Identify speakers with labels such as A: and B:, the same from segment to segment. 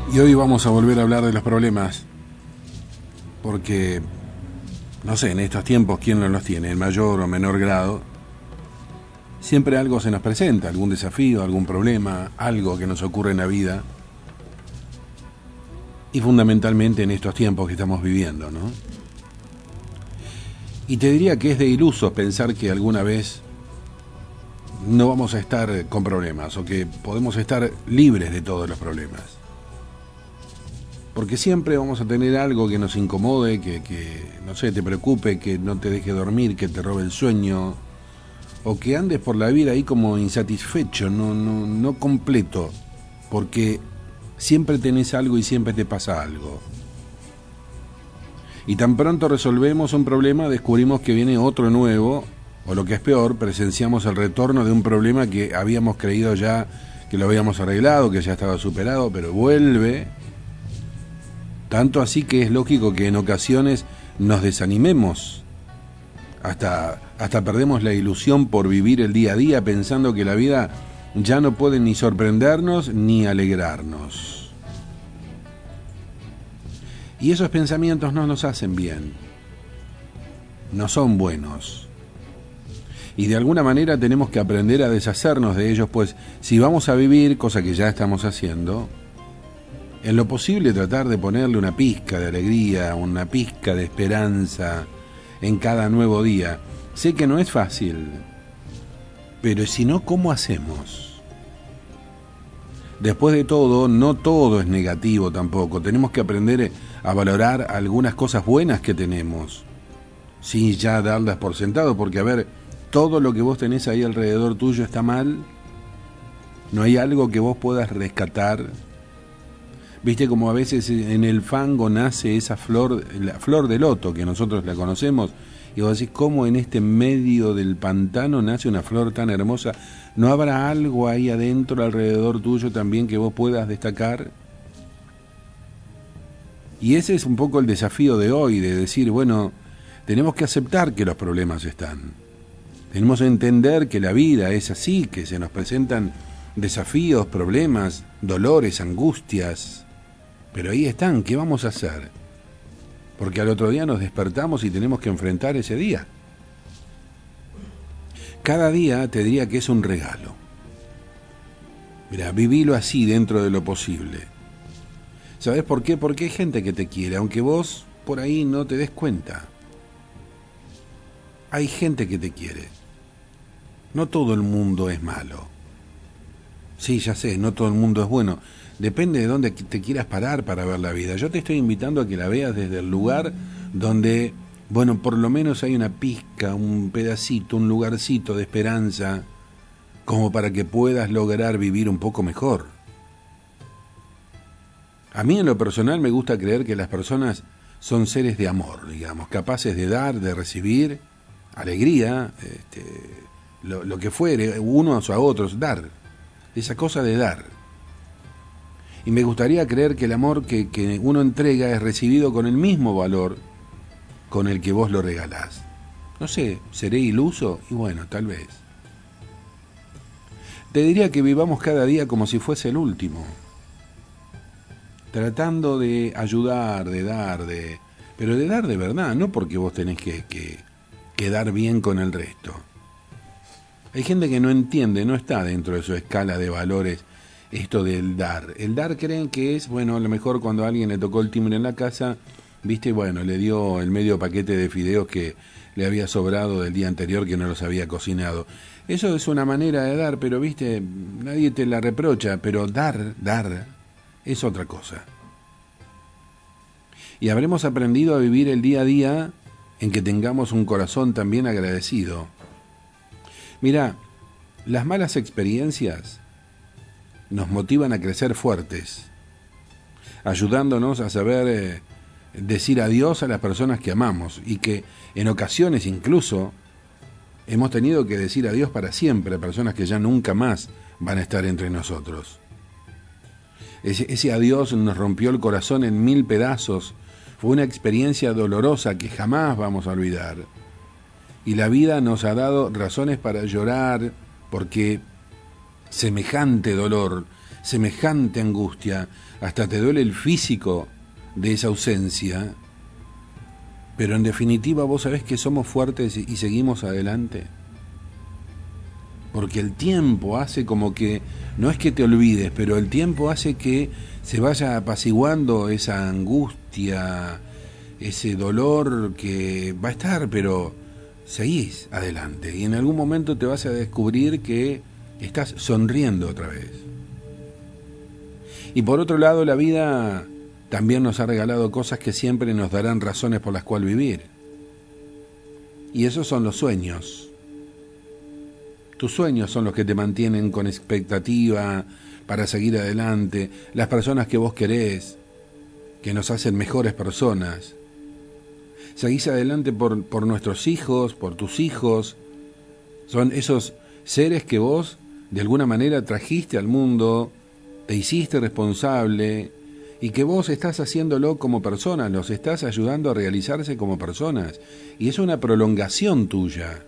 A: Y hoy vamos a volver a hablar de los problemas, porque, no sé, en estos tiempos, ¿quién no los tiene? En mayor o menor grado, siempre algo se nos presenta, algún desafío, algún problema, algo que nos ocurre en la vida, y fundamentalmente en estos tiempos que estamos viviendo, ¿no? Y te diría que es de ilusos pensar que alguna vez no vamos a estar con problemas, o que podemos estar libres de todos los problemas. Porque siempre vamos a tener algo que nos incomode, que no sé, te preocupe, que no te deje dormir, que te robe el sueño, o que andes por la vida ahí como insatisfecho, no completo, porque siempre tenés algo y siempre te pasa algo. Y tan pronto resolvemos un problema, descubrimos que viene otro nuevo, o lo que es peor, presenciamos el retorno de un problema que habíamos creído ya que lo habíamos arreglado, que ya estaba superado, pero vuelve. Tanto así que es lógico que en ocasiones nos desanimemos, hasta perdemos la ilusión por vivir el día a día pensando que la vida ya no puede ni sorprendernos ni alegrarnos. Y esos pensamientos no nos hacen bien, no son buenos. Y de alguna manera tenemos que aprender a deshacernos de ellos, pues si vamos a vivir, cosa que ya estamos haciendo, en lo posible tratar de ponerle una pizca de alegría, una pizca de esperanza en cada nuevo día. Sé que no es fácil, pero si no, ¿cómo hacemos? Después de todo, no todo es negativo tampoco. Tenemos que aprender a valorar algunas cosas buenas que tenemos, sin ya darlas por sentado, porque a ver, todo lo que vos tenés ahí alrededor tuyo está mal. No hay algo que vos puedas rescatar. Viste como a veces en el fango nace esa flor, la flor de loto, que nosotros la conocemos, y vos decís, ¿cómo en este medio del pantano nace una flor tan hermosa? ¿No habrá algo ahí adentro, alrededor tuyo también, que vos puedas destacar? Y ese es un poco el desafío de hoy, de decir, bueno, tenemos que aceptar que los problemas están. Tenemos que entender que la vida es así, que se nos presentan desafíos, problemas, dolores, angustias. Pero ahí están, ¿qué vamos a hacer? Porque al otro día nos despertamos y tenemos que enfrentar ese día. Cada día te diría que es un regalo. Mira, vivilo así dentro de lo posible. ¿Sabés por qué? Porque hay gente que te quiere, aunque vos por ahí no te des cuenta. Hay gente que te quiere. No todo el mundo es malo. Sí, ya sé, no todo el mundo es bueno. Depende de dónde te quieras parar para ver la vida. Yo te estoy invitando a que la veas desde el lugar donde, bueno, por lo menos hay una pizca, un pedacito, un lugarcito de esperanza, como para que puedas lograr vivir un poco mejor. A mí en lo personal me gusta creer que las personas son seres de amor, digamos, capaces de dar, de recibir alegría, lo que fuere, unos a otros, dar, esa cosa de dar. Y me gustaría creer que el amor que uno entrega es recibido con el mismo valor con el que vos lo regalás. No sé, ¿seré iluso? Y bueno, tal vez. Te diría que vivamos cada día como si fuese el último, tratando de ayudar, de dar, pero de dar de verdad, no porque vos tenés que quedar bien con el resto. Hay gente que no entiende, no está dentro de su escala de valores esto del dar. El dar creen que es, bueno, a lo mejor cuando a alguien le tocó el timbre en la casa, viste, bueno, le dio el medio paquete de fideos que le había sobrado del día anterior que no los había cocinado. Eso es una manera de dar, pero viste, nadie te la reprocha, pero dar es otra cosa. Y habremos aprendido a vivir el día a día en que tengamos un corazón también agradecido. Mirá, las malas experiencias nos motivan a crecer fuertes, ayudándonos a saber decir adiós a las personas que amamos y que en ocasiones incluso hemos tenido que decir adiós para siempre a personas que ya nunca más van a estar entre nosotros. Ese adiós nos rompió el corazón en 1000 pedazos, fue una experiencia dolorosa que jamás vamos a olvidar. Y la vida nos ha dado razones para llorar porque semejante dolor semejante angustia, hasta te duele el físico de esa ausencia, pero en definitiva vos sabés que somos fuertes y seguimos adelante. Porque el tiempo hace como que, no es que te olvides, pero el tiempo hace que se vaya apaciguando esa angustia, ese dolor que va a estar, pero seguís adelante. Y en algún momento te vas a descubrir que estás sonriendo otra vez. Y por otro lado, la vida también nos ha regalado cosas que siempre nos darán razones por las cuales vivir. Y esos son los sueños. Tus sueños son los que te mantienen con expectativa para seguir adelante. Las personas que vos querés, que nos hacen mejores personas. Seguís adelante por nuestros hijos, por tus hijos. Son esos seres que vos de alguna manera trajiste al mundo, te hiciste responsable y que vos estás haciéndolo como personas, los estás ayudando a realizarse como personas. Y es una prolongación tuya.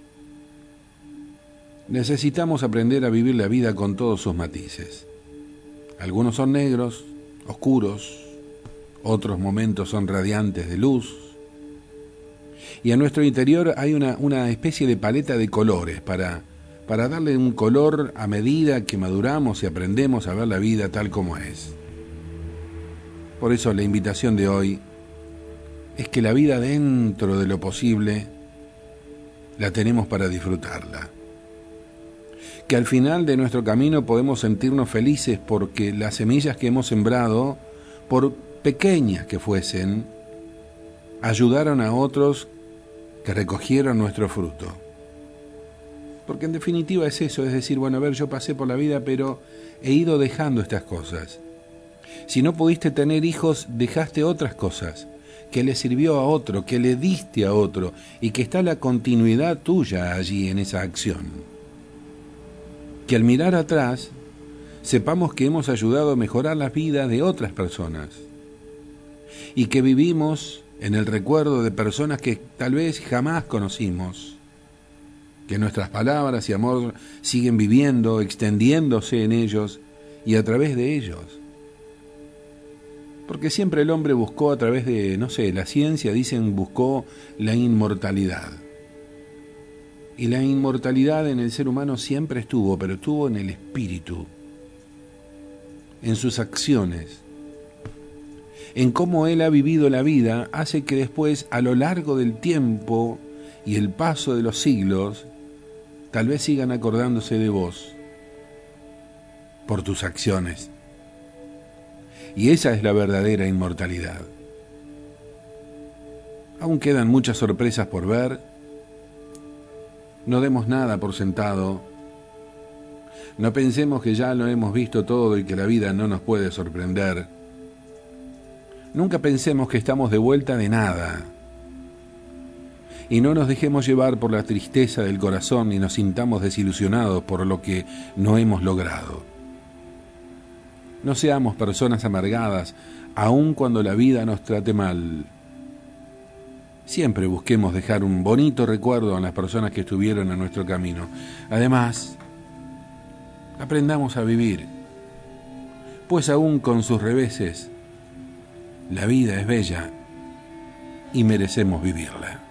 A: Necesitamos aprender a vivir la vida con todos sus matices. Algunos son negros, oscuros, otros momentos son radiantes de luz. Y a nuestro interior hay una especie de paleta de colores para darle un color a medida que maduramos y aprendemos a ver la vida tal como es. Por eso la invitación de hoy es que la vida dentro de lo posible la tenemos para disfrutarla. Que al final de nuestro camino podemos sentirnos felices porque las semillas que hemos sembrado, por pequeñas que fuesen, ayudaron a otros que recogieron nuestro fruto. Porque en definitiva es eso, es decir, bueno, a ver, yo pasé por la vida, pero he ido dejando estas cosas. Si no pudiste tener hijos, dejaste otras cosas, que le sirvió a otro, que le diste a otro, y que está la continuidad tuya allí en esa acción. Que al mirar atrás, sepamos que hemos ayudado a mejorar la vida de otras personas y que vivimos en el recuerdo de personas que tal vez jamás conocimos, que nuestras palabras y amor siguen viviendo, extendiéndose en ellos y a través de ellos. Porque siempre el hombre buscó a través de, no sé, la ciencia, dicen, buscó la inmortalidad. Y la inmortalidad en el ser humano siempre estuvo, pero estuvo en el espíritu, en sus acciones, en cómo él ha vivido la vida, hace que después, a lo largo del tiempo y el paso de los siglos, tal vez sigan acordándose de vos por tus acciones. Y esa es la verdadera inmortalidad. Aún quedan muchas sorpresas por ver. No demos nada por sentado. No pensemos que ya lo hemos visto todo y que la vida no nos puede sorprender. Nunca pensemos que estamos de vuelta de nada. Y no nos dejemos llevar por la tristeza del corazón y nos sintamos desilusionados por lo que no hemos logrado. No seamos personas amargadas, aun cuando la vida nos trate mal. Siempre busquemos dejar un bonito recuerdo en las personas que estuvieron en nuestro camino. Además, aprendamos a vivir, pues aún con sus reveses, la vida es bella y merecemos vivirla.